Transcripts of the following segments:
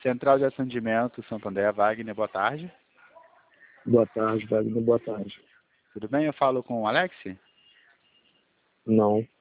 Central de Atendimento, Santander, Wagner, boa tarde. Boa tarde, Wagner. Boa tarde. Tudo bem? Eu falo com o Alex? Não.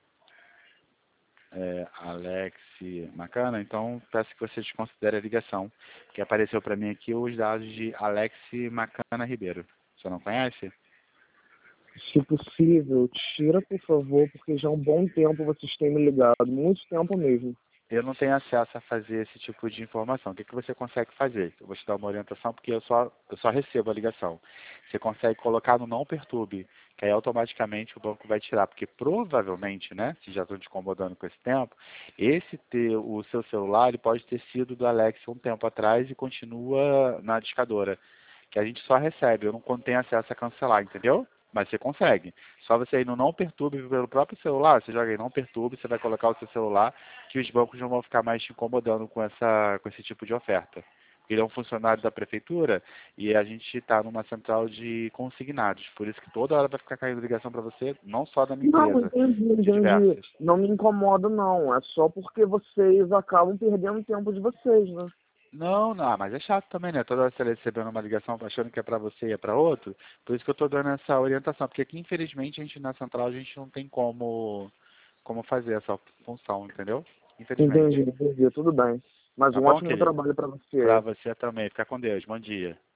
Alex Macana, então peço que você desconsidere a ligação, porque apareceu para mim aqui os dados de Alex Macana Ribeiro. Você não conhece? Se possível, tira, por favor, porque já há um bom tempo vocês têm me ligado. Muito tempo mesmo. Eu não tenho acesso a fazer esse tipo de informação. O que você consegue fazer? Eu vou te dar uma orientação porque eu só recebo a ligação. Você consegue colocar no não perturbe, que aí automaticamente o banco vai tirar, porque provavelmente, né, se já estão te incomodando com esse tempo, o seu celular ele pode ter sido do Alex um tempo atrás e continua na discadora, que a gente só recebe, eu não tenho acesso a cancelar, entendeu? Mas você consegue. Só você ir no não perturbe pelo próprio celular, você joga aí não perturbe, você vai colocar o seu celular, que os bancos não vão ficar mais te incomodando com esse tipo de oferta. Ele é um funcionário da prefeitura e a gente está numa central de consignados. Por isso que toda hora vai ficar caindo ligação para você, não só da minha Não, empresa, entendi. de diversas. Não me incomoda, não. É só porque vocês acabam perdendo tempo de vocês, né? Não, mas é chato também, né? Toda hora você recebendo uma ligação achando que é para você e é para outro. Por isso que eu estou dando essa orientação. Porque aqui, infelizmente, a gente na central a gente não tem como fazer essa função, entendeu? Infelizmente. Entendi. Tudo bem. Mas Tá um bom, ótimo querido? trabalho para você Para aí. você também. Fica com Deus. Bom dia.